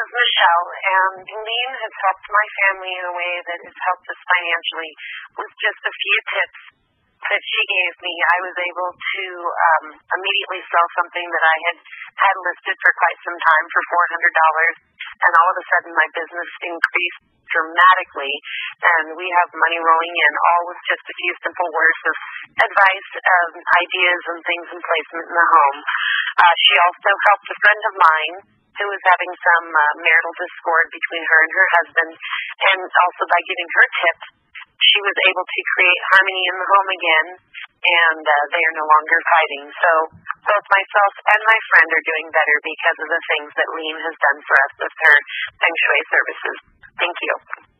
is Michelle, and Lean has helped my family in a way that has helped us financially. With just a few tips that she gave me, I was able to immediately sell something that I had listed for quite some time for $400, and all of a sudden my business increased dramatically, and we have money rolling in, all with just a few simple words of advice, ideas, and things in placement in the home. She also helped a friend of mine who was having some marital discord between her and her husband, and also by giving her tips, she was able to create harmony in the home again, and they are no longer fighting. So both myself and my friend are doing better because of the things that Lean has done for us with her Feng Shui services. Thank you.